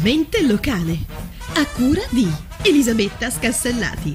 Decisamente locale, a cura di Elisabetta Scassellati.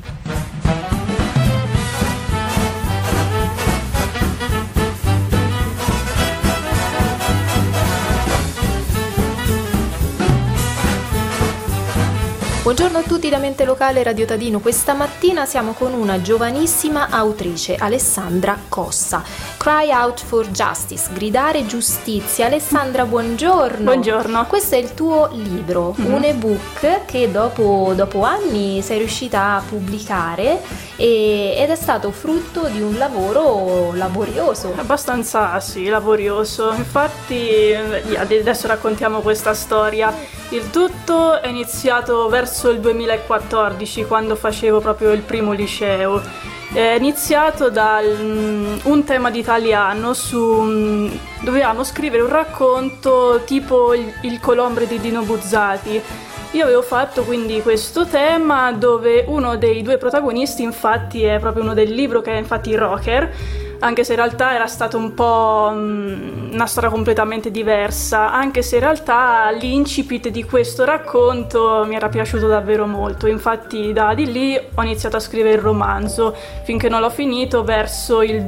Buongiorno a tutti da Mente Locale Radio Tadino. Questa mattina siamo con una giovanissima autrice, Alessandra Cossa. Cry Out for Justice, gridare giustizia. Alessandra, buongiorno. Buongiorno. Questo è il tuo libro, un ebook che dopo anni sei riuscita a pubblicare ed è stato frutto di un lavoro laborioso. Abbastanza, sì, laborioso. Infatti, adesso raccontiamo questa storia. Il tutto è iniziato verso il 2014, quando facevo proprio il primo liceo. È iniziato da un tema di italiano dovevamo scrivere un racconto tipo il Colombre di Dino Buzzati. Io avevo fatto quindi questo tema dove uno dei due protagonisti infatti è proprio uno del libro, che è infatti Rocker, anche se in realtà era stato un po' una storia completamente diversa, anche se in realtà l'incipit di questo racconto mi era piaciuto davvero molto. Infatti di lì ho iniziato a scrivere il romanzo, finché non l'ho finito verso il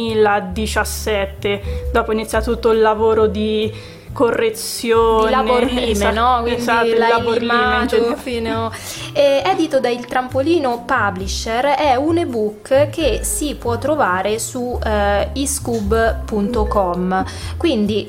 2017. Dopo è iniziato tutto il lavoro di correzione, di laborlime, no? Quindi esatto, l'hai limato fino... edito da Il Trampolino Publisher, è un ebook che si può trovare su iscub.com. Quindi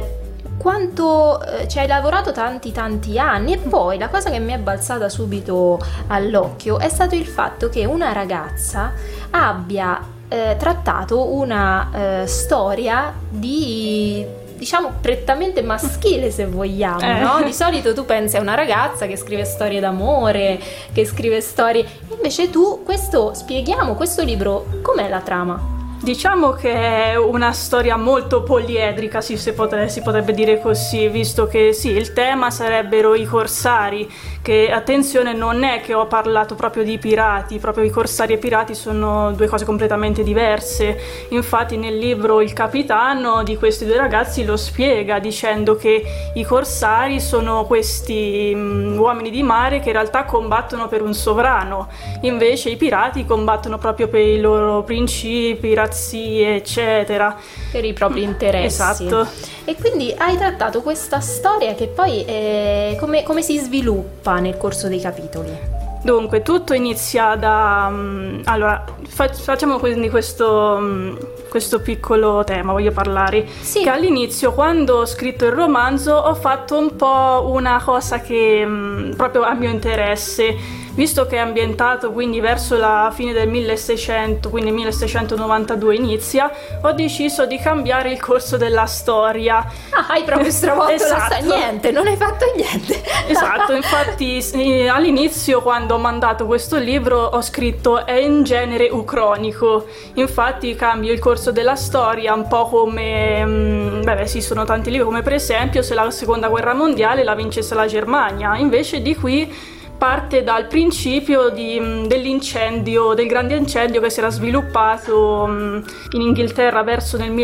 quanto ci hai lavorato tanti anni. E poi la cosa che mi è balzata subito all'occhio è stato il fatto che una ragazza abbia trattato una storia diciamo prettamente maschile, se vogliamo, no? Di solito tu pensi a una ragazza che scrive storie d'amore, che scrive storie, invece spieghiamo questo libro, com'è la trama? Diciamo che è una storia molto poliedrica, si potrebbe dire così, visto che sì, il tema sarebbero i corsari, che attenzione, non è che ho parlato proprio di pirati, proprio i corsari e i pirati sono due cose completamente diverse. Infatti nel libro il capitano di questi due ragazzi lo spiega dicendo che i corsari sono questi uomini di mare che in realtà combattono per un sovrano, invece i pirati combattono proprio per i loro principi, razzie, eccetera, per i propri interessi. Esatto. E quindi hai trattato questa storia che poi come si sviluppa nel corso dei capitoli? Dunque, tutto inizia da... allora, facciamo quindi questo piccolo tema, voglio parlare. Sì. Che all'inizio, quando ho scritto il romanzo, ho fatto un po' una cosa che proprio a mio interesse. Visto che è ambientato quindi verso la fine del 1600, quindi 1692 inizia, ho deciso di cambiare il corso della storia. Ah, hai proprio stravolto la storia. Esatto. Niente, non hai fatto niente. Esatto, infatti all'inizio, quando ho mandato questo libro, ho scritto è in genere ucronico. Infatti cambio il corso della storia un po' come... esistono tanti libri, come per esempio se la seconda guerra mondiale la vincesse la Germania. Invece di qui parte dal principio dell'incendio, del grande incendio che si era sviluppato in Inghilterra verso nel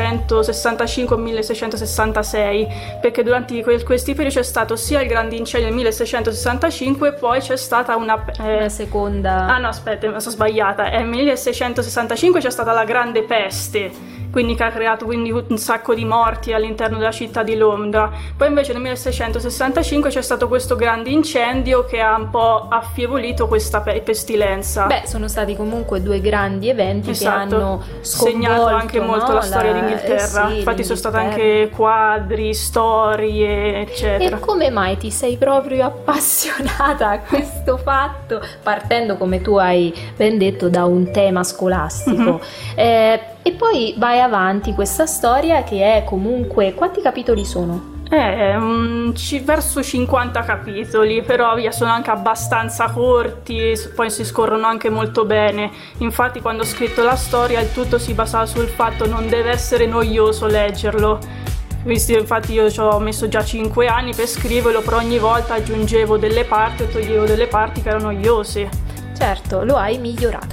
1665-1666, perché durante questi periodi c'è stato sia il grande incendio nel 1665 e poi c'è stata una seconda... Ah no, aspetta, mi sono sbagliata, nel 1665 c'è stata la grande peste, quindi che ha creato un sacco di morti all'interno della città di Londra. Poi invece nel 1665 c'è stato questo grande incendio che ha un po' affievolito questa pestilenza. Sono stati comunque due grandi eventi, esatto, che hanno segnato anche molto la storia d'Inghilterra. Sì, infatti sono state anche quadri, storie, eccetera. E come mai ti sei proprio appassionata a questo fatto, partendo, come tu hai ben detto, da un tema scolastico? E poi vai avanti questa storia che è comunque... Quanti capitoli sono? Verso 50 capitoli, però sono anche abbastanza corti, poi si scorrono anche molto bene. Infatti quando ho scritto la storia il tutto si basava sul fatto non deve essere noioso leggerlo. Infatti io ci ho messo già 5 anni per scriverlo, però ogni volta aggiungevo delle parti o toglievo delle parti che erano noiose. Certo, lo hai migliorato.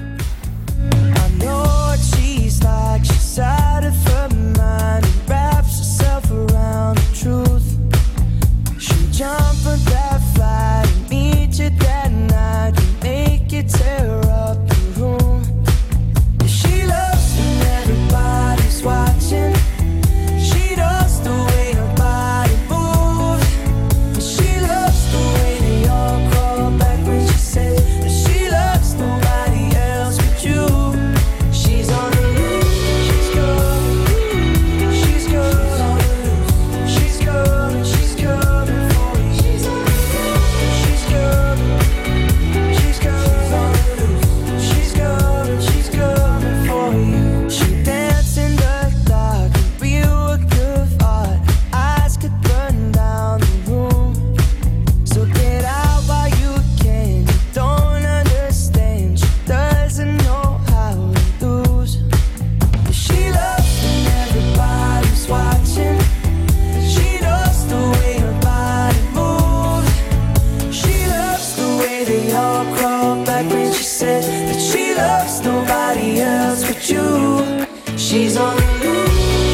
Like she's out of her mind and wraps herself around the truth. She jump on that flight and meet you that night and make you tear up the room. She loves when everybody's watching. She does the way her body moves. She loves the way they all crawl back when she says that she loves nobody else but you. She's on the loose, she's coming, she's coming, she's coming, she's coming for you. She's on the loose, she's coming, she's coming, she's coming, she's coming for you. She dance in the dark, a real work of art. Eyes could burn down the room. So get out while you can. You don't understand. She doesn't know how to lose. She loves when everybody's watching. She loves the way her body moves. She loves the way they all crawl back when she said that she loves nobody else but you. She's on the loose.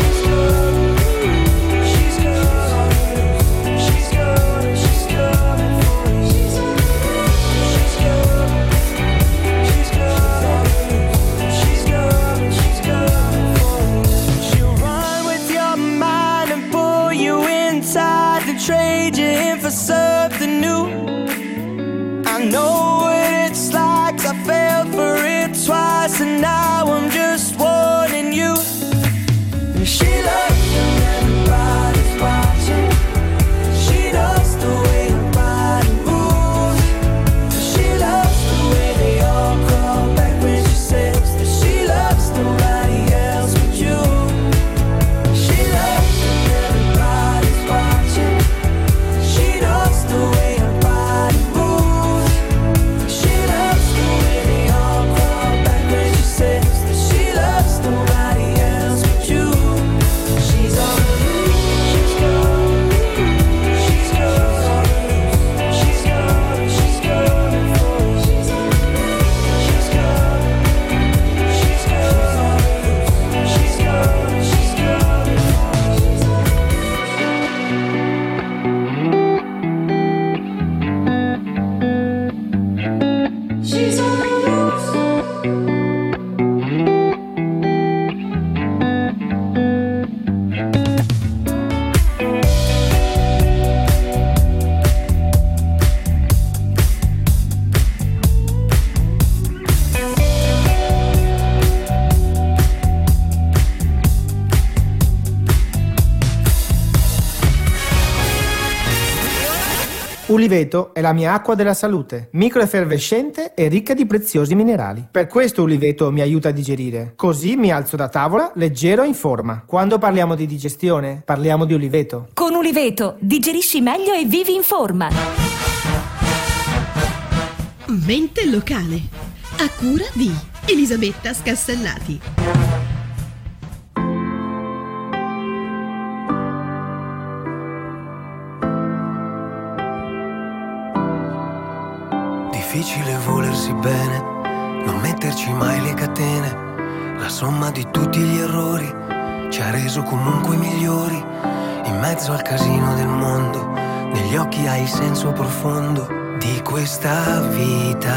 She's coming, she's coming, she's coming for you. She's coming, she's coming, she's coming, she's coming for you. She'll run with your mind and pull you inside to trade you in for something new. I know what it's like, 'cause I fell for it twice and now I'm just warning you. She loves when everybody's watching. She does the way her body moves. She loves the way they all crawl back when she says that she loves nobody else but you. She loves when everybody's watching. She does the way her body moves. She loves the way they all crawl back when she says that she loves nobody else but you. She's on the loose, she's coming, she's coming, she's coming, she's coming for you. She's on the loose, she's coming, she's coming, she's coming, she's coming for you. She's on the loose. Uliveto è la mia acqua della salute, microeffervescente e ricca di preziosi minerali. Per questo Uliveto mi aiuta a digerire, così mi alzo da tavola leggero e in forma. Quando parliamo di digestione, parliamo di Uliveto. Con Uliveto digerisci meglio e vivi in forma. Mente locale, a cura di Elisabetta Scassellati. Difficile volersi bene, non metterci mai le catene. La somma di tutti gli errori ci ha reso comunque migliori. In mezzo al casino del mondo, negli occhi hai il senso profondo di questa vita.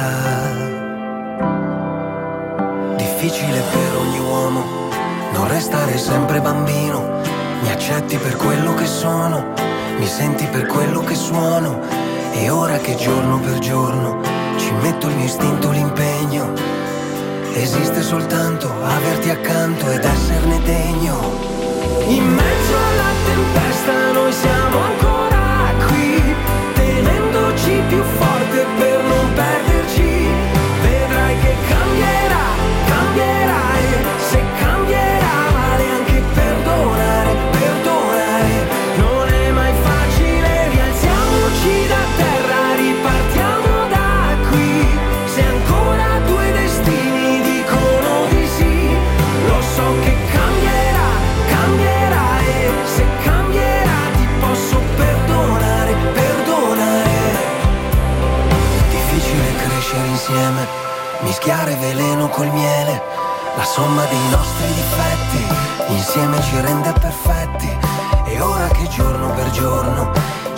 Difficile per ogni uomo non restare sempre bambino. Mi accetti per quello che sono, mi senti per quello che suono. E ora che giorno per giorno ci metto il mio istinto, l'impegno. Esiste soltanto averti accanto ed esserne degno. In mezzo alla tempesta noi siamo ancora qui, tenendoci più forte per non perderci. Vedrai che cambierà, cambierai. Se cambierà vale anche perdonare, perdonare. Non è mai facile, rialziamoci da terra, ripartiamo da qui. Se ancora due destini dicono di sì, lo so che cambierà, cambierà. E se cambierà ti posso perdonare, perdonare. Difficile crescere insieme, mischiare veleno col miele. La somma dei nostri difetti insieme ci rende perfetti. E ora che giorno per giorno ci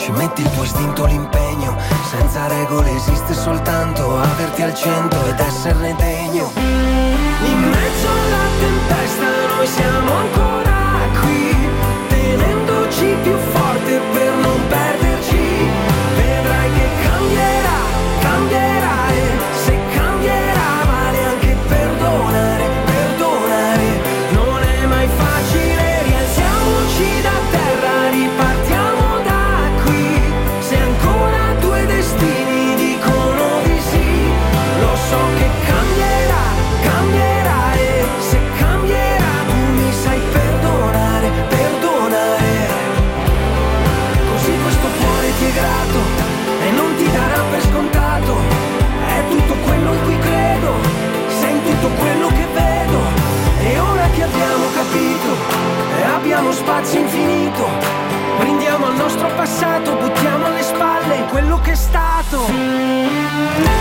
ci metti il tuo istinto, l'impegno. Senza regole esiste soltanto averti al centro ed esserne degno. In mezzo alla tempesta noi siamo ancora qui, tenendoci più forte per non perderci. Vedrai che cambierà, cambierà, e se cambierà vale anche perdonare, perdonare. Non è mai facile, rialziamoci da terra, ripartiamo da qui. Se ancora due destini dicono di sì, lo so che cambierà, cambierà, e se cambierà tu mi sai perdonare, perdonare. Così questo cuore ti è grato e non ti darà per scontato. È tutto quello in cui credo, sei in tutto quello che vedo. E ora che abbiamo capito e abbiamo spazio infinito, brindiamo al nostro passato, buttiamo alle spalle quello che è stato.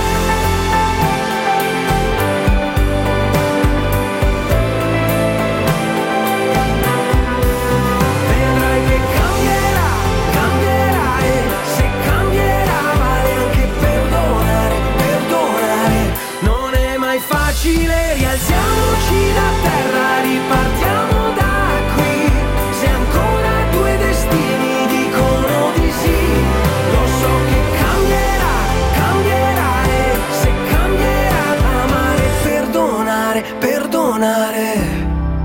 Rialziamoci da terra, ripartiamo da qui. Se ancora due destini dicono di sì, lo so che cambierà, cambierà, e se cambierà amare, perdonare, perdonare.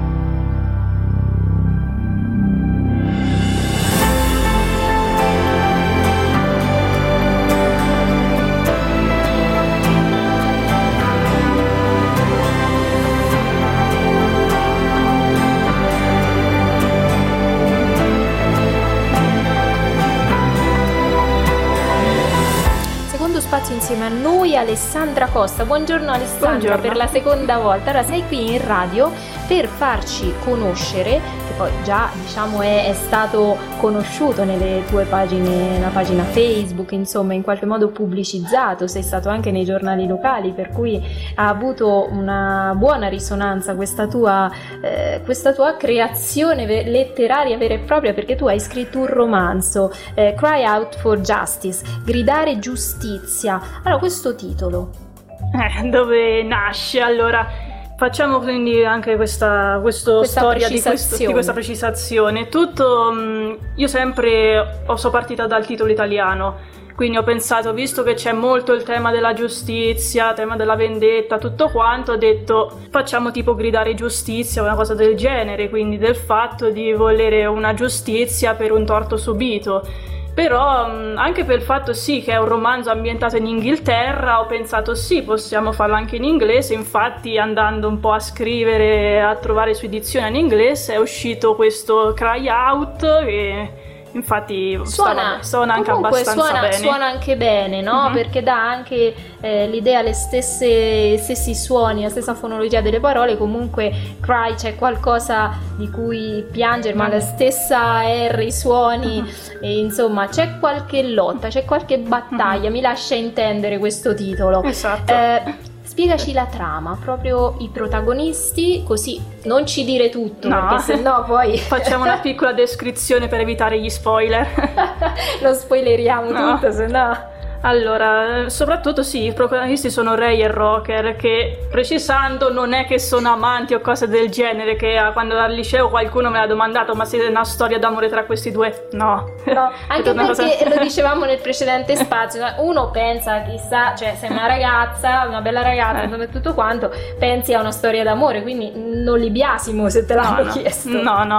Spazio insieme a noi Alessandra Costa. Buongiorno Alessandra. Buongiorno. Per la seconda volta. Allora sei qui in radio per farci conoscere, che poi già diciamo è stato conosciuto nelle tue pagine, la pagina Facebook, insomma in qualche modo pubblicizzato, sei stato anche nei giornali locali, per cui ha avuto una buona risonanza questa tua creazione letteraria vera e propria, perché tu hai scritto un romanzo, Cry Out for Justice, gridare giustizia. Allora, questo titolo dove nasce? Allora, facciamo quindi anche questa storia di questa precisazione. Tutto, io sempre sono partita dal titolo italiano, quindi ho pensato, visto che c'è molto il tema della giustizia, tema della vendetta, tutto quanto, ho detto facciamo tipo gridare giustizia, una cosa del genere, quindi del fatto di volere una giustizia per un torto subito. Però anche per il fatto sì che è un romanzo ambientato in Inghilterra, ho pensato sì, possiamo farlo anche in inglese. Infatti, andando un po' a scrivere, a trovare su edizione in inglese, è uscito questo Cry Out, che infatti suona anche abbastanza bene. Suona anche bene, no? Mm-hmm. Perché dà anche l'idea, le stessi suoni, la stessa fonologia delle parole. Comunque cry, c'è qualcosa di cui piangere, ma la stessa R, i suoni, e insomma c'è qualche lotta, c'è qualche battaglia, mi lascia intendere questo titolo. Esatto. Spiegaci la trama, proprio i protagonisti, così non ci dire tutto, no, perché sennò poi facciamo una piccola descrizione per evitare gli spoiler. Lo spoileriamo tutto, sennò. Allora, soprattutto sì, i protagonisti sono Ray e Rocker, che, precisando, non è che sono amanti o cose del genere, che quando al liceo qualcuno me l'ha domandato, ma siete una storia d'amore tra questi due? No, anche perché lo dicevamo nel precedente spazio, uno pensa, chissà, cioè sei una ragazza, una bella ragazza, e tutto quanto, pensi a una storia d'amore, quindi non li biasimo se te l'hanno chiesto.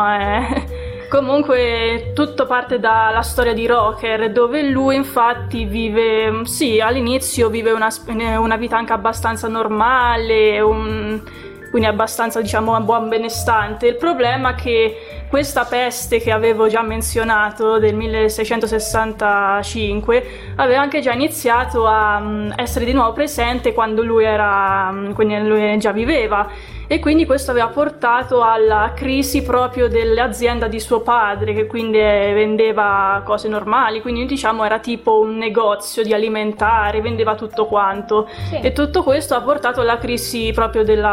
Comunque tutto parte dalla storia di Rocker, dove lui infatti vive, sì, all'inizio vive una vita anche abbastanza normale, quindi abbastanza, diciamo, buon benestante. Il problema è che questa peste che avevo già menzionato del 1665 aveva anche già iniziato a essere di nuovo presente quando lui già viveva, e quindi questo aveva portato alla crisi proprio dell'azienda di suo padre, che quindi vendeva cose normali, quindi diciamo era tipo un negozio di alimentari, vendeva tutto quanto, sì. E tutto questo ha portato alla crisi proprio del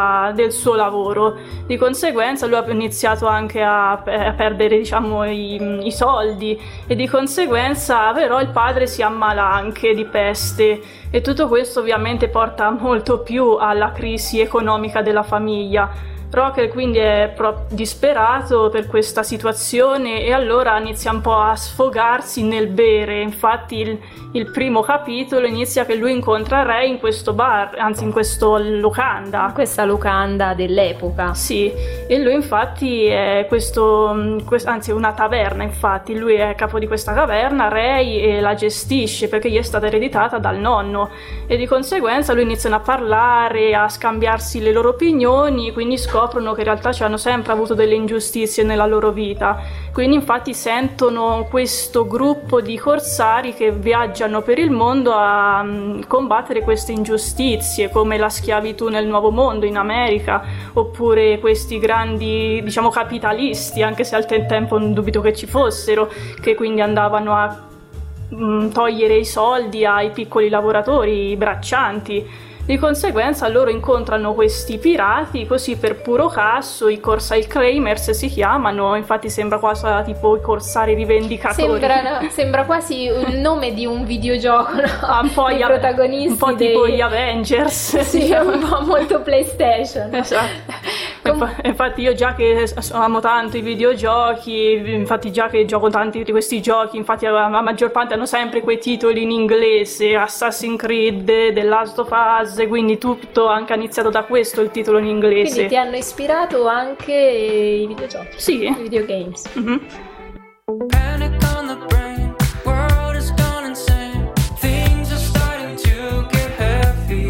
il suo lavoro. Di conseguenza lui ha iniziato anche a perdere, diciamo, i soldi, e di conseguenza però il padre si ammala anche di peste, e tutto questo ovviamente porta molto più alla crisi economica della famiglia. Rocker quindi è disperato per questa situazione, e allora inizia un po' a sfogarsi nel bere. Infatti il primo capitolo inizia che lui incontra Ray in questo bar, anzi in questo locanda. Questa locanda dell'epoca. Sì, e lui infatti è anzi una taverna, infatti lui è capo di questa taverna, Ray la gestisce perché gli è stata ereditata dal nonno, e di conseguenza lui iniziano a parlare, a scambiarsi le loro opinioni, quindi scoprono che in realtà ci hanno sempre avuto delle ingiustizie nella loro vita. Quindi infatti sentono questo gruppo di corsari che viaggiano per il mondo a combattere queste ingiustizie, come la schiavitù nel Nuovo Mondo in America, oppure questi grandi, diciamo, capitalisti, anche se al tempo non dubito che ci fossero, che quindi andavano a togliere i soldi ai piccoli lavoratori, i braccianti. Di conseguenza loro incontrano questi pirati, così per puro caso, i Kramers si chiamano, infatti sembra quasi tipo i corsari rivendicatori. Sembra quasi il nome di un videogioco, no? Un po' i protagonisti, un po' tipo gli Avengers. Sì, diciamo. Un po' molto PlayStation. Esatto. Infatti io già che amo tanto i videogiochi, infatti già che gioco tanti di questi giochi, infatti la maggior parte hanno sempre quei titoli in inglese, Assassin's Creed, The Last of Us, quindi tutto anche ha iniziato da questo, il titolo in inglese. Quindi ti hanno ispirato anche i videogiochi? Sì. I videogames. Mm-hmm. Panic on the brain, world has gone insane. Things are starting to get heavy.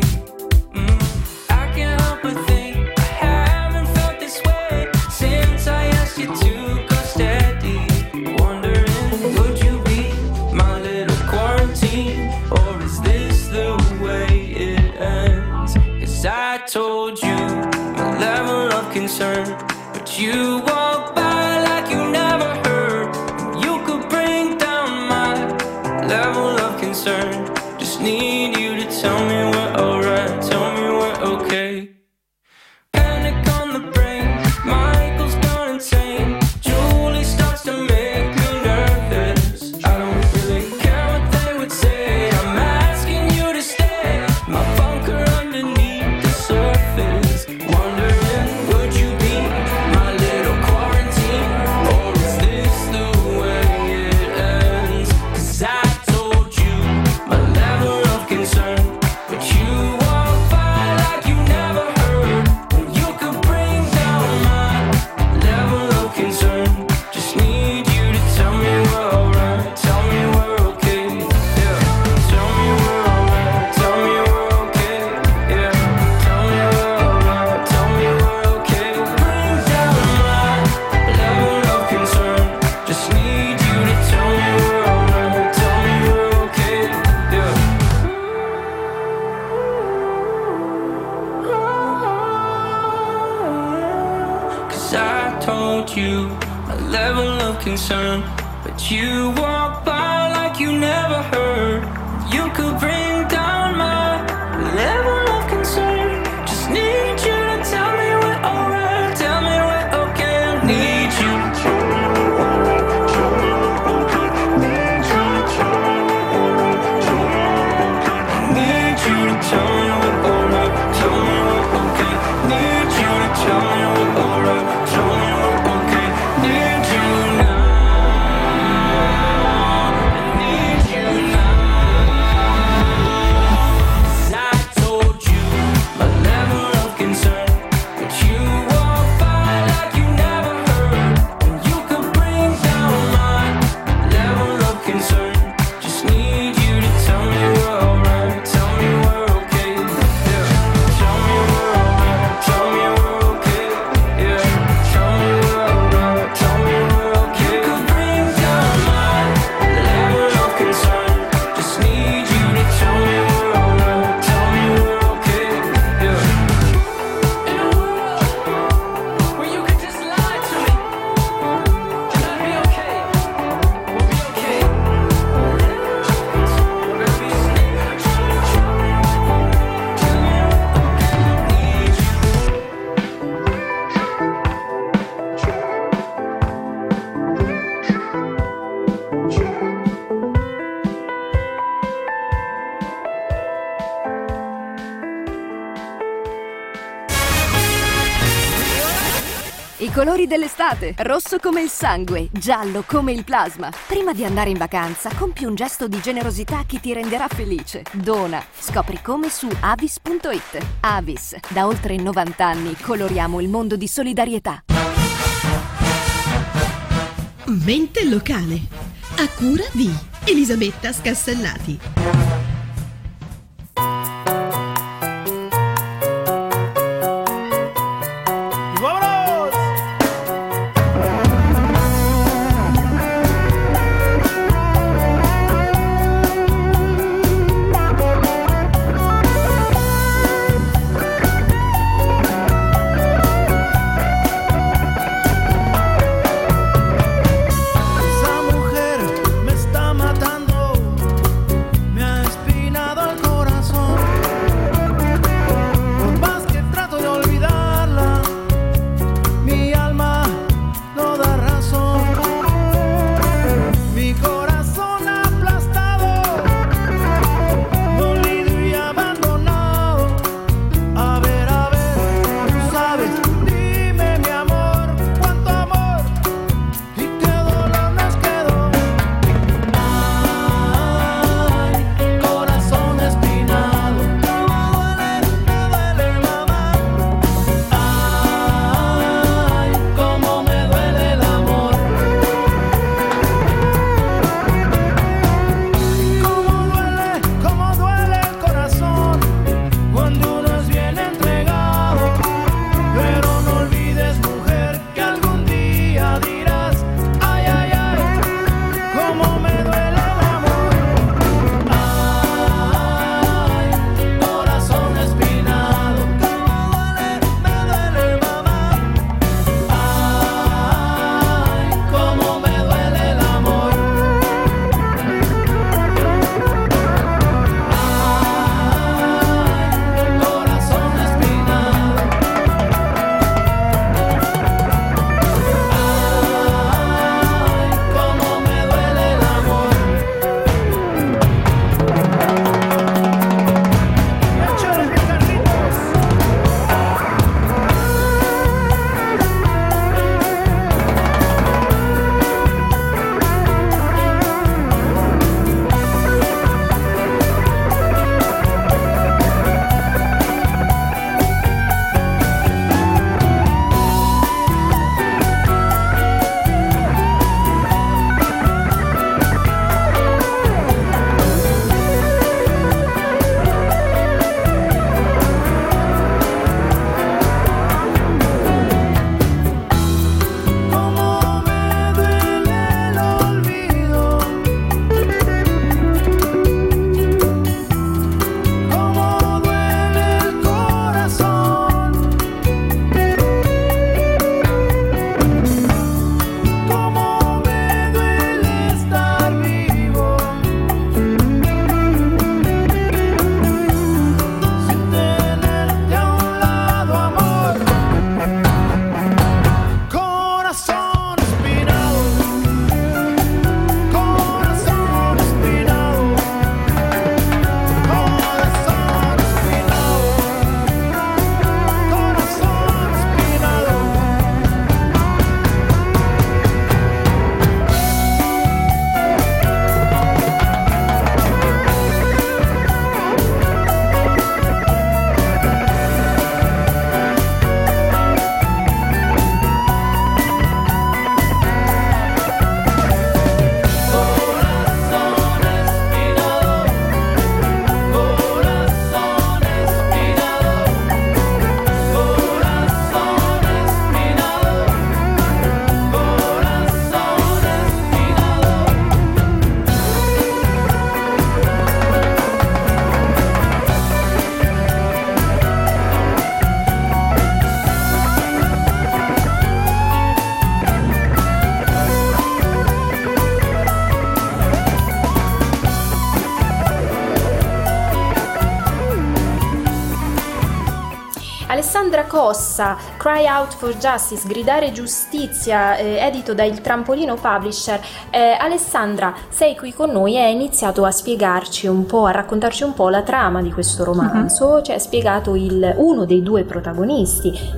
I can't help but think I haven't felt this way since I asked you to go steady. Wondering, would you be my little quarantine, or is this the way it ends? 'Cause I told you my level of concern, but you walk by like you never heard. You could bring down my level of concern. Just need you to tell me we're alright, tell me we're okay. Panic on the brain, Michael's gone insane. Julie starts to make me nervous. I don't really care what they would say, I'm asking you to stay. My bunker underneath the surface. Wondering, would you be my little quarantine, or is this the way it ends? 'Cause I told you my level of concern, but you walk by like you never heard. When you could bring down my level of concern. Just need you to tell me we're alright, tell me we're okay, yeah. Tell me we're alright, tell me we're okay, yeah. Tell me we're alright, tell me we're okay. Bring down my level of concern. Just need you to tell me we're alright, tell me we're okay, yeah. 'Cause I told you my level of concern, but you walk by like you never heard. You could bring down my level of concern. Just need you to tell me we're alright, tell me we're okay. I need you. I need you to tell me we're alright, tell me we're okay. Need you to tell me we're alright, tell me we're okay. Need you now. I need you now. I colori dell'estate, rosso come il sangue, giallo come il plasma. Prima di andare in vacanza, compi un gesto di generosità che ti renderà felice. Dona. Scopri come su avis.it. Avis, da oltre 90 anni coloriamo il mondo di solidarietà. Mente locale, a cura di Elisabetta Scassellati. Alessandra Cossa, Cry Out for Justice, Gridare giustizia, edito da Il Trampolino Publisher. Alessandra, sei qui con noi e hai iniziato a spiegarci un po', a raccontarci un po' la trama di questo romanzo, cioè hai spiegato uno dei due protagonisti.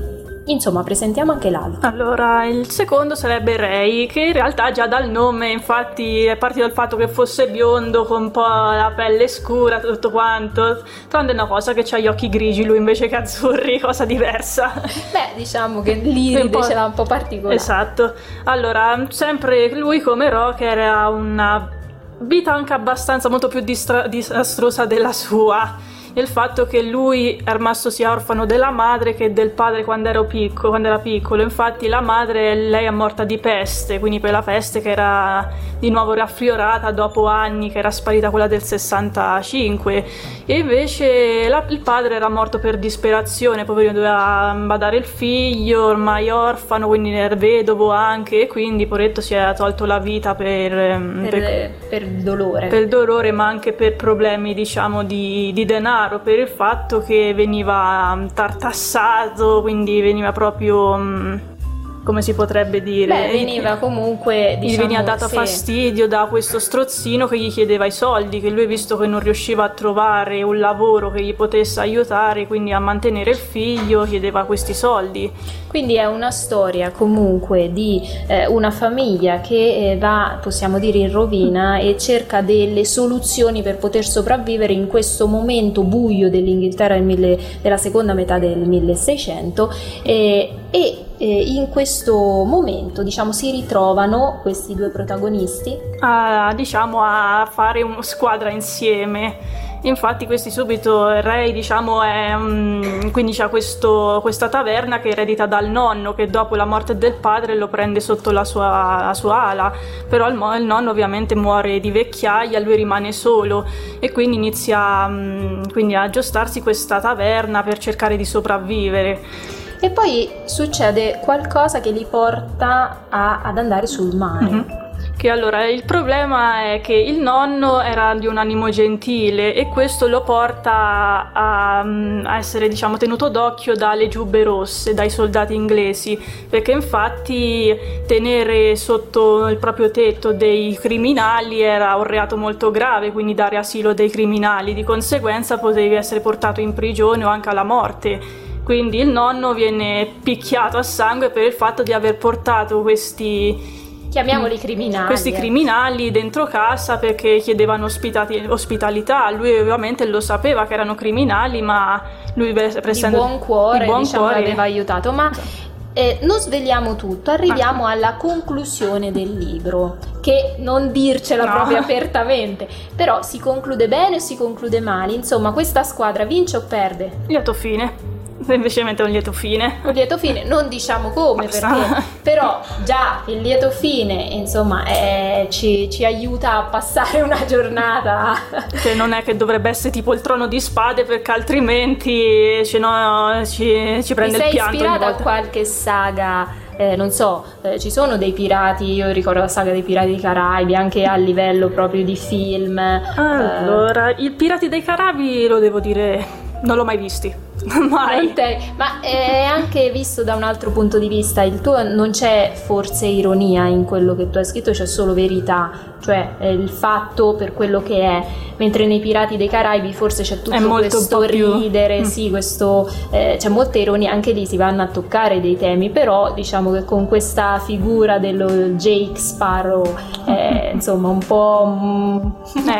Insomma, presentiamo anche l'altro. Allora, il secondo sarebbe Ray, che in realtà già dal nome, infatti, è partito dal fatto che fosse biondo, con un po' la pelle scura, tutto quanto, tranne una cosa, che c'ha gli occhi grigi, lui invece che azzurri, cosa diversa. Beh, diciamo che l'iride ce l'ha un po' particolare. Esatto. Allora, sempre lui come Rocker ha una vita anche abbastanza molto più disastrosa della sua. Il fatto che lui è rimasto sia orfano della madre che del padre quando era piccolo. Infatti la madre, lei è morta di peste, quindi per la peste che era di nuovo raffriorata dopo anni che era sparita quella del 65, e invece il padre era morto per disperazione, poverino, doveva badare il figlio, ormai orfano, quindi era vedovo anche, e quindi poveretto si è tolto la vita per dolore. Per dolore, ma anche per problemi, diciamo, di denaro, per il fatto che veniva tartassato, quindi veniva proprio, come si potrebbe dire? Beh, veniva comunque, gli veniva dato fastidio da questo strozzino che gli chiedeva i soldi, che lui, visto che non riusciva a trovare un lavoro che gli potesse aiutare quindi a mantenere il figlio, chiedeva questi soldi. Quindi è una storia comunque di una famiglia che va, possiamo dire, in rovina e cerca delle soluzioni per poter sopravvivere in questo momento buio dell'Inghilterra della seconda metà del 1600, e in questo momento, diciamo, si ritrovano questi due protagonisti a fare una squadra insieme. Infatti questi subito, Ray, diciamo, quindi c'ha questa taverna che eredita dal nonno, che dopo la morte del padre lo prende sotto la sua ala, però il nonno ovviamente muore di vecchiaia, lui rimane solo e quindi inizia quindi a aggiustarsi questa taverna per cercare di sopravvivere. E poi succede qualcosa che li porta ad andare sul mare. Mm-hmm. Che allora il problema è che il nonno era di un animo gentile e questo lo porta a essere, diciamo, tenuto d'occhio dalle giubbe rosse, dai soldati inglesi, perché infatti tenere sotto il proprio tetto dei criminali era un reato molto grave, quindi dare asilo dei criminali, di conseguenza potevi essere portato in prigione o anche alla morte. Quindi il nonno viene picchiato a sangue per il fatto di aver portato chiamiamoli criminali. Questi criminali dentro casa perché chiedevano ospitalità. Lui ovviamente lo sapeva che erano criminali, ma lui di buon cuore, aveva aiutato. Ma non sveliamo tutto, arriviamo alla conclusione del libro, che non dircela proprio apertamente, però si conclude bene o si conclude male. Insomma, questa squadra vince o perde? Lieto fine. Semplicemente un lieto fine. Un lieto fine, non diciamo come, perché però già il lieto fine, insomma, ci aiuta a passare una giornata. Che non è che dovrebbe essere tipo il Trono di Spade, perché altrimenti ci prende il pianto. Sei ispirata a qualche saga? Non so, ci sono dei pirati, io ricordo la saga dei Pirati dei Caraibi, anche a livello proprio di film. Allora, i Pirati dei Caraibi, lo devo dire, non l'ho mai visti. Mai. Ma è anche visto da un altro punto di vista. Il tuo non c'è forse ironia in quello che tu hai scritto, c'è solo verità, cioè il fatto per quello che è, mentre nei Pirati dei Caraibi forse c'è tutto questo ridere, sì, questo c'è molta ironia, anche lì si vanno a toccare dei temi, però diciamo che con questa figura dello Jake Sparrow insomma un po' un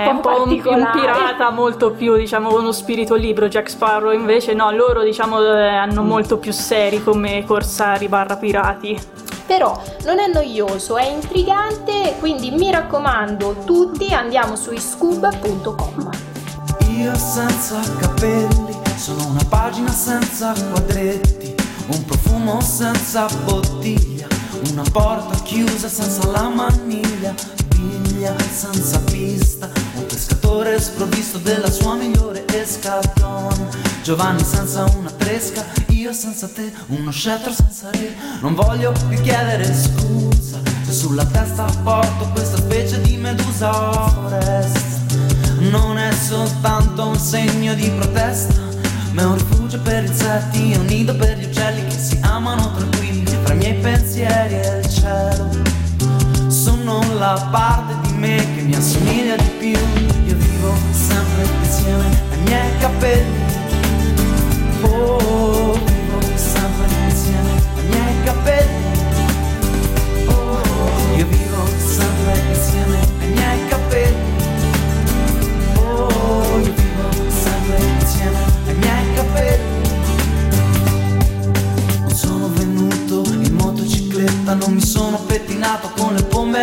pirata molto più, diciamo, con uno spirito libero. Jack Sparrow invece no, loro, diciamo, hanno molto più seri come corsari / pirati. Però non è noioso, è intrigante, quindi mi raccomando, tutti andiamo su iscoob.com. Io senza capelli, sono una pagina senza quadretti, un profumo senza bottiglia, una porta chiusa senza la maniglia, biglia senza pista, un pescatore sprovvisto della sua migliore escadron, Giovanni senza una tresca, io senza te, uno scettro senza re. Non voglio più chiedere scusa se sulla testa porto questa specie di medusa forest. Non è soltanto un segno di protesta, ma è un rifugio per insetti, è un nido per gli uccelli che si amano tranquilli fra i miei pensieri e il cielo. Sono la parte di me che mi assomiglia di più. Io vivo sempre insieme ai miei capelli. Oh, vivo sempre insieme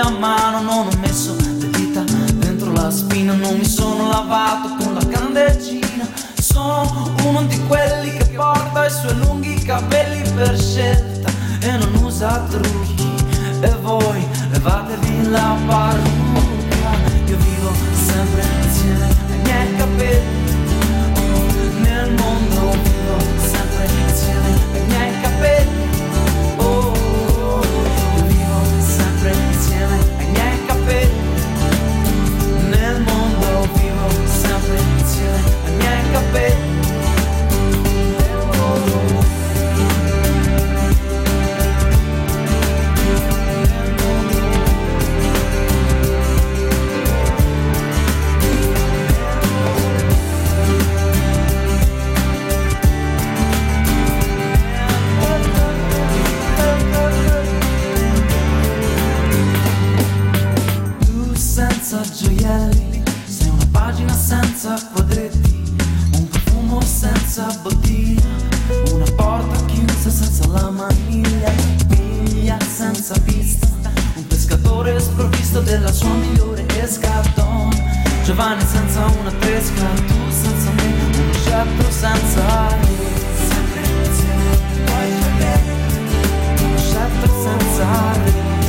a mano, non ho messo le dita dentro la spina, non mi sono lavato con la candeggina. Sono uno di quelli che porta i suoi lunghi capelli per scelta e non usa trucchi. E voi levatevi la parrucca. Io vivo sempre insieme ai miei capelli. Nel mondo vivo sempre insieme ai miei capelli. Io vivo sempre insieme ai miei capelli. Nel mondo vivo sempre insieme ai miei capelli. Senza gioielli, sei una pagina senza quadretti, un profumo senza bottiglia, una porta chiusa senza la maniglia, miglia senza pista, un pescatore sprovvisto della sua migliore escadon, Giovanni senza una tresca, tu senza me, uno scettro senza re, sempre insieme, poi c'è me, uno scettro senza re.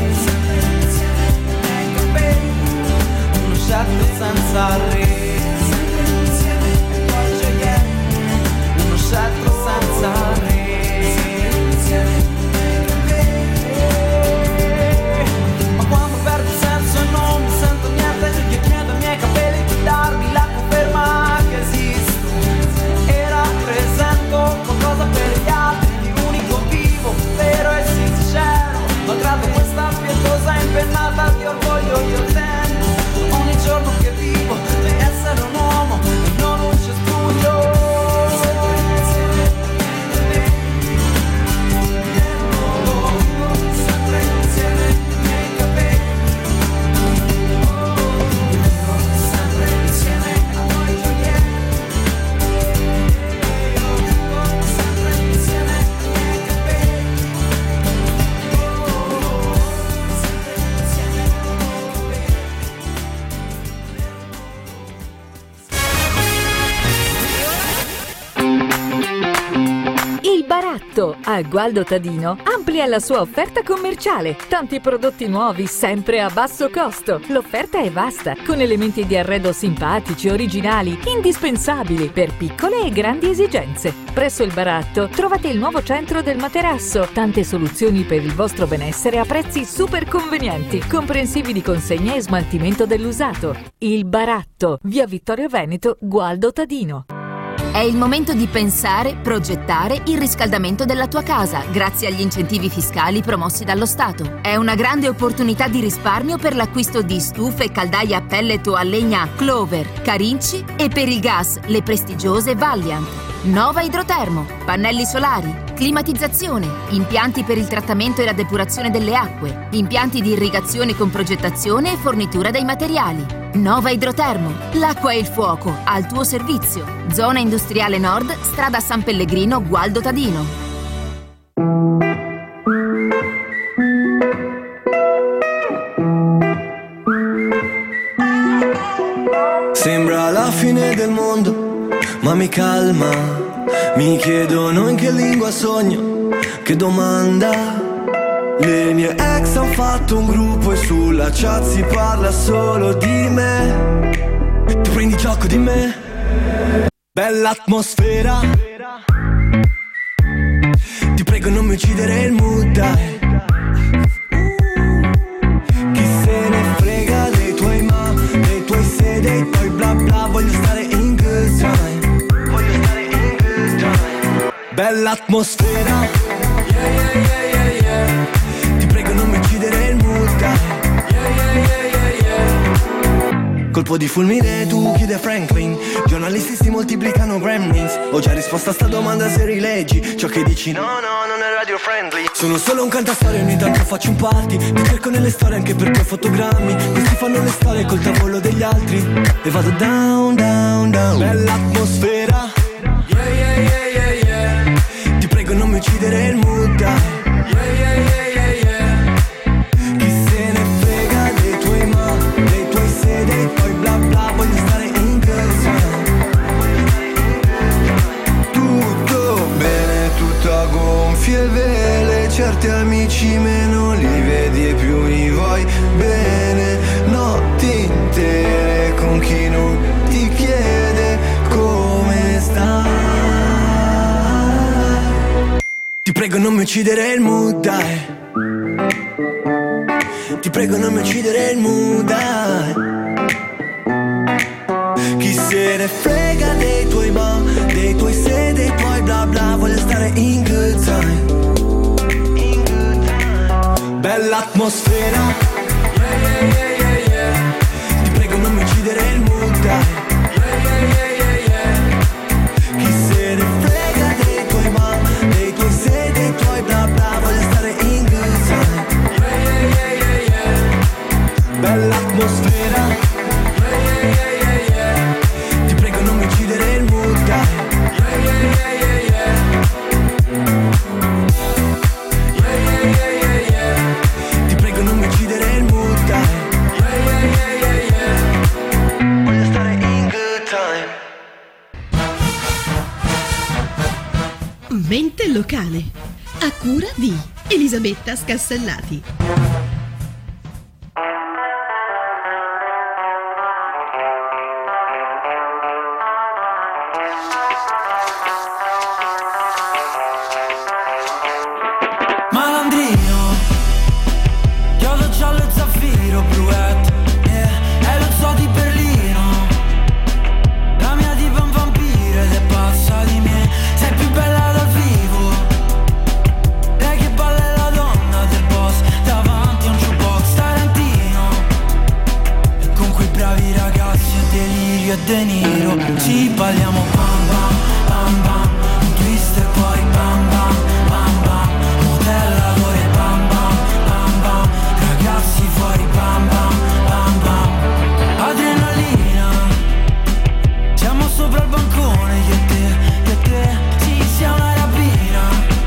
Senza re, sempre insieme e poi c'è uno scettro senza re, sempre insieme ma quando perdo il senso e non mi sento niente, io chiedo ai miei capelli di darmi la conferma che esisto e rappresento qualcosa per gli altri, di unico vivo, vero e sincero, malgrado questa pietosa impennata di orgoglio io tento ogni giorno che vivo di essere un uomo e non un cespuglio. Sempre insieme nel mondo, sempre insieme ai miei capelli. Vivo sempre insieme a noi gioielli. Vivo sempre insieme ai miei capelli. Sempre insieme ai miei capelli. Il Baratto a Gualdo Tadino amplia la sua offerta commerciale. Tanti prodotti nuovi sempre a basso costo. L'offerta è vasta, con elementi di arredo simpatici, originali, indispensabili per piccole e grandi esigenze. Presso il Baratto trovate il nuovo centro del materasso. Tante soluzioni per il vostro benessere a prezzi super convenienti, comprensivi di consegna e smaltimento dell'usato. Il Baratto, via Vittorio Veneto, Gualdo Tadino. È il momento di pensare, progettare il riscaldamento della tua casa grazie agli incentivi fiscali promossi dallo Stato. È una grande opportunità di risparmio per l'acquisto di stufe e caldaie a pellet o a legna Clover, Carinci e per il gas le prestigiose Valiant. Nova Idrotermo, pannelli solari, climatizzazione, impianti per il trattamento e la depurazione delle acque, impianti di irrigazione con progettazione e fornitura dei materiali. Nova Idrotermo, l'acqua e il fuoco al tuo servizio. Zona Industriale Nord, strada San Pellegrino, Gualdo Tadino. Sembra la fine del mondo, ma mi calma. Mi chiedono in che lingua sogno, che domanda. Le mie ex han fatto un gruppo e sulla chat si parla solo di me. Ti prendi gioco di me? Bella atmosfera. Ti prego non mi uccidere il mood, dai. Chi se ne frega dei tuoi ma, dei tuoi se, dei tuoi bla bla. Voglio stare in good time. Voglio stare in good time. Bella atmosfera. Yeah, yeah, yeah, yeah, yeah. Ti prego non mi uccidere il mood, dai. Yeah, yeah, yeah, yeah, yeah. Colpo di fulmine, tu chiudi a Franklin. Giornalisti si moltiplicano gremlins. Ho già risposto a sta domanda se rileggi ciò che dici, no, no, non è radio friendly. Sono solo un cantastorie, ogni tanto faccio un party. Ti cerco nelle storie anche perché ho fotogrammi. Questi fanno le storie col tavolo degli altri. E vado down, down, down. Bella atmosfera. Yeah, yeah, yeah, yeah, yeah. Ti prego non mi uccidere il mood, dai. Yeah, yeah, yeah, yeah, yeah. Chi se ne frega certi amici meno li vedi e più li vuoi bene. Notti intere con chi non ti chiede come stai. Ti prego non mi uccidere il mood, dai. Ti prego non mi uccidere il mood, dai. Chi se ne frega dei tuoi ma, dei tuoi se, dei tuoi bla bla. Voglio stare in good time. Bella atmosfera, yeah, yeah, yeah, yeah, yeah. Ti prego non mi uccidere il mood, dai. Yeah, yeah, yeah, yeah, yeah. Chi se ne frega dei tuoi ma, dei tuoi se, dei tuoi bla bla. Voglio stare in good time. Yeah, yeah, yeah, yeah, yeah. Bella atmosfera, yeah, yeah, yeah, yeah, yeah. Ti prego non mi uccidere il mood, dai. Yeah, yeah, yeah, yeah, yeah. Yeah, yeah, yeah, yeah, yeah. Ti prego non mi uccidere il mood, dai. Yeah, yeah, yeah, yeah, yeah. Voglio stare in good time. Mente locale, a cura di Elisabetta Scassellati. Malandrino, chiodo giallo e zaffiro bluette, yeah. E lo zoo di Berlino, la mia diva è un vampiro ed è pazza di me. Sei più bella dal vivo, lei che balla è la donna del boss, davanti a un jukebox tarantino, e con quei bravi ragazzi e delirio e De Niro. Ci balliamo bam bam bam bam, un twist e poi bam bam bam bam, modellatore bam bam bam bam, ragazzi fuori bam bam bam bam. Adrenalina, siamo sopra il bancone io e te, sì sia una rapina.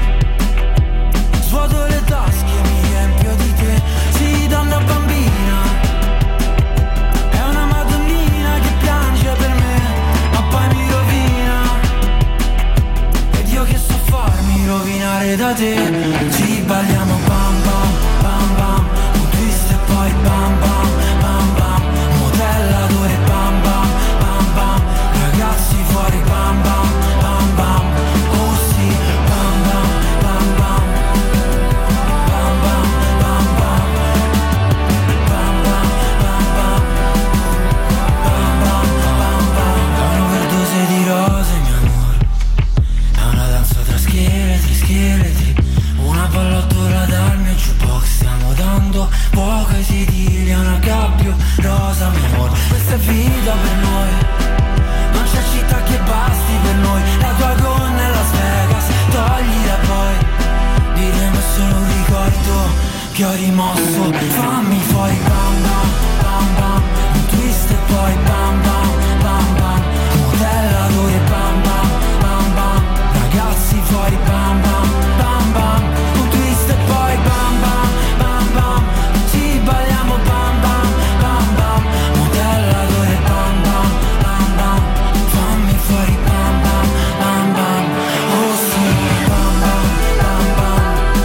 Svuoto le tasche, mi riempio di te, sì donna bambina. È una madonnina che piange per me, ma poi mi rovina. Ed io che so farmi rovinare da te. Ci balliamo bam bam bam bam, un twist e poi bam bam bam bam, modellatore bam bam bam bam, ragazzi fuori bam bam bam bam. Oh sì, bam bam bam bam, bam bam bam bam, bam bam bam bam, bam bam bam bam. È un'overdose di rose mio amore, è una danza tra scheletri, una pallottola dal mio jukebox. Stiamo dando fuoco ai sedili, a una gabbio rosa mio amore. Questa è vita per noi, non c'è città che basti per noi. La tua gonna è Las Vegas, toglila poi, diremo è solo un ricordo che ho rimosso. Fammi fuori bam bam bam bam, un twist e poi bam bam bam bam, modellatore bam bam bam bam, ragazzi fuori bam bam bam bam, un twist e poi bam bam bam bam. Ci balliamo bam bam bam bam, modellatore bam bam bam bam, fammi fuori bam bam bam bam. Oh sì, bam bam bam bam,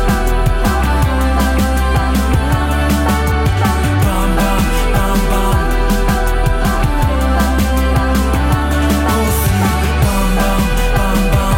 bam bam bam bam. Oh sì, bam bam bam bam,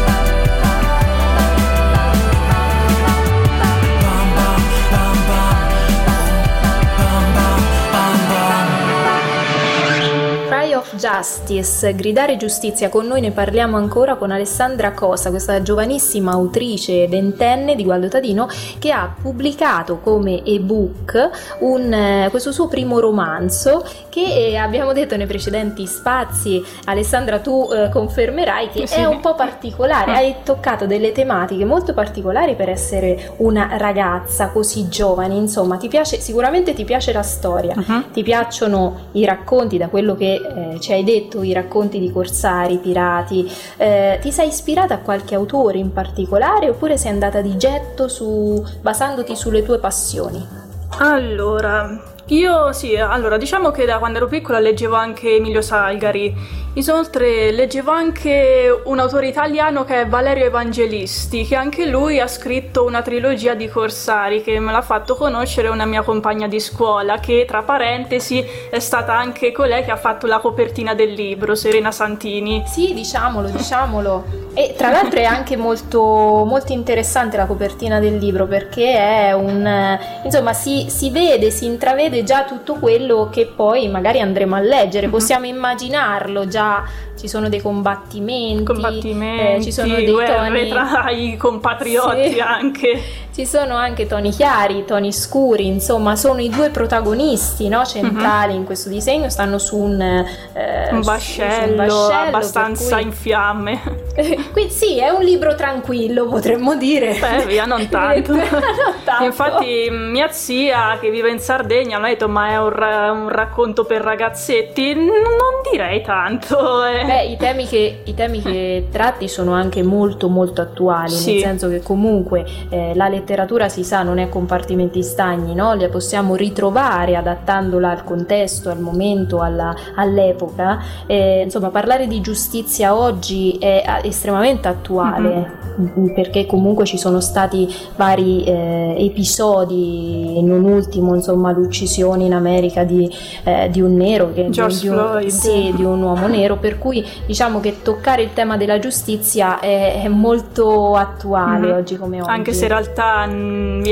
bam bam bam bam, bam bam bam bam. Cry of Justice, gridare giustizia. Con noi ne parliamo ancora con Alessandra Cosa, questa giovanissima autrice ventenne di Gualdo Tadino, che ha pubblicato come ebook questo suo primo romanzo che abbiamo detto nei precedenti spazi. Alessandra, tu confermerai che Sì. è un po' particolare, hai toccato delle tematiche molto particolari per essere una ragazza così giovane. Insomma, sicuramente ti piace la storia, ti piacciono i racconti, da quello che ci hai detto, i racconti di corsari, pirati. Ti sei ispirata a qualche autore in particolare oppure sei andata di getto basandoti sulle tue passioni? Allora, diciamo che da quando ero piccola leggevo anche Emilio Salgari Inoltre leggevo anche un autore italiano che è Valerio Evangelisti, che anche lui ha scritto una trilogia di Corsari che me l'ha fatto conoscere una mia compagna di scuola, che tra parentesi è stata anche colei che ha fatto la copertina del libro, Serena Santini. Sì, diciamolo. E tra l'altro è anche molto, molto interessante la copertina del libro, perché è insomma si vede, si intravede già tutto quello che poi magari andremo a leggere, possiamo immaginarlo già. Ci sono dei combattimenti, ci sono dei guerre tra i compatrioti, sì. Anche ci sono anche toni chiari, toni scuri, insomma sono i due protagonisti, no, centrali in questo disegno, stanno su un vascello abbastanza in fiamme. Qui sì, è un libro tranquillo, potremmo dire. Via, non tanto. Infatti mia zia, che vive in Sardegna, mi ha detto: ma è un racconto per ragazzetti? Non direi tanto. I temi che tratti sono anche molto molto attuali, sì. Nel senso che comunque la letteratura, si sa, non è compartimenti stagni, no? Le possiamo ritrovare adattandola al contesto, al momento, all'epoca. Insomma, parlare di giustizia oggi è estremamente attuale, perché comunque ci sono stati vari episodi, non ultimo insomma l'uccisione in America di un nero, George Floyd. Sì, di un uomo nero, per cui diciamo che toccare il tema della giustizia è molto attuale oggi come oggi. Anche se in realtà non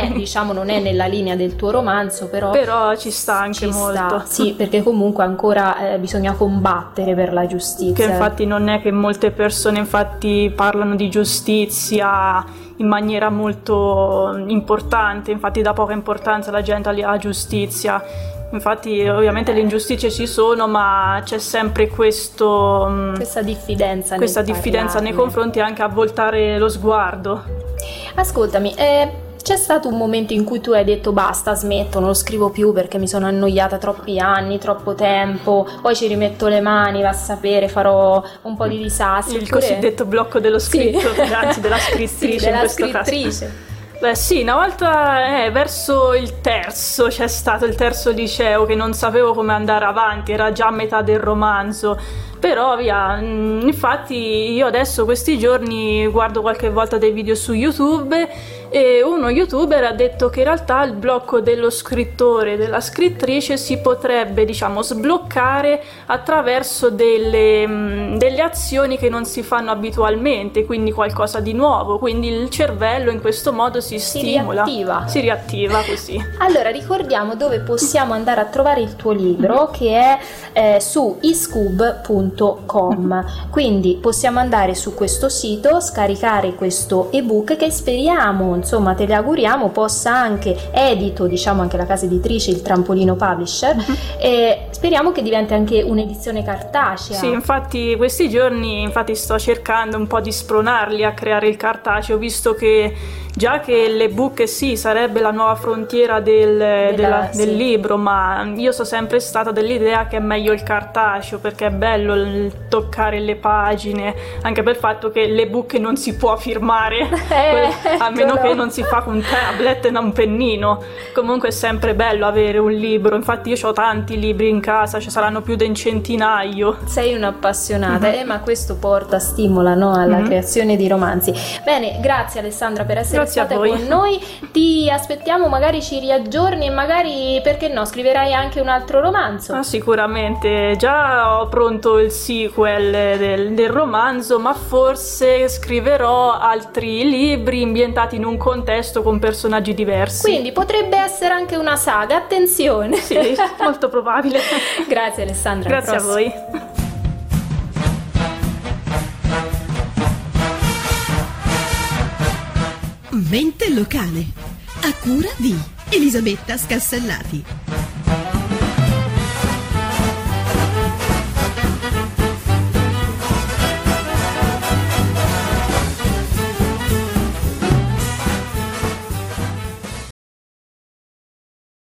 è nella linea del tuo romanzo, però ci sta anche molto. Sì, perché comunque ancora bisogna combattere per la giustizia. Che infatti non è che molte persone infatti parlano di giustizia in maniera molto importante, infatti dà poca importanza la gente alla giustizia. Infatti ovviamente le ingiustizie ci sono, ma c'è sempre questa diffidenza nei confronti, anche a voltare lo sguardo. Ascoltami, c'è stato un momento in cui tu hai detto basta, smetto, non lo scrivo più perché mi sono annoiata troppi anni, troppo tempo, poi ci rimetto le mani, va a sapere, farò un po' di disastri. Il cosiddetto blocco dello scrittore, anzi della scrittrice, della in questo scrittrice. caso. Beh sì, una volta verso il terzo c'è stato il terzo liceo che non sapevo come andare avanti, era già a metà del romanzo, però via, infatti io adesso questi giorni guardo qualche volta dei video su YouTube e uno youtuber ha detto che in realtà il blocco dello scrittore e della scrittrice si potrebbe, diciamo, sbloccare attraverso delle azioni che non si fanno abitualmente, quindi qualcosa di nuovo, quindi il cervello in questo modo si stimola, si riattiva così. Allora ricordiamo dove possiamo andare a trovare il tuo libro, che è su iscub.com, quindi possiamo andare su questo sito, scaricare questo ebook che speriamo, insomma te le auguriamo, possa anche, edito diciamo anche la casa editrice, il Trampolino Publisher, e speriamo che diventi anche un'edizione cartacea. Sì, infatti questi giorni sto cercando un po' di spronarli a creare il cartaceo, visto che già che l'ebook sì sarebbe la nuova frontiera del libro, ma io sono sempre stata dell'idea che è meglio il cartaceo, perché è bello toccare le pagine, anche per il fatto che l'ebook non si può firmare a meno che non si fa con un tablet e un pennino. Comunque è sempre bello avere un libro, infatti io ho tanti libri in casa, ci saranno più di un centinaio. Sei un'appassionata, ma questo stimola, no, alla creazione di romanzi. Bene, grazie Alessandra per essere stata con noi, ti aspettiamo, magari ci riaggiorni e magari, perché no, scriverai anche un altro romanzo. Sicuramente, già ho pronto il sequel del romanzo, ma forse scriverò altri libri ambientati in un contesto con personaggi diversi. Quindi potrebbe essere anche una saga, attenzione. Sì, molto probabile. Grazie Alessandra. Grazie a voi. Mente locale, a cura di Elisabetta Scassellati.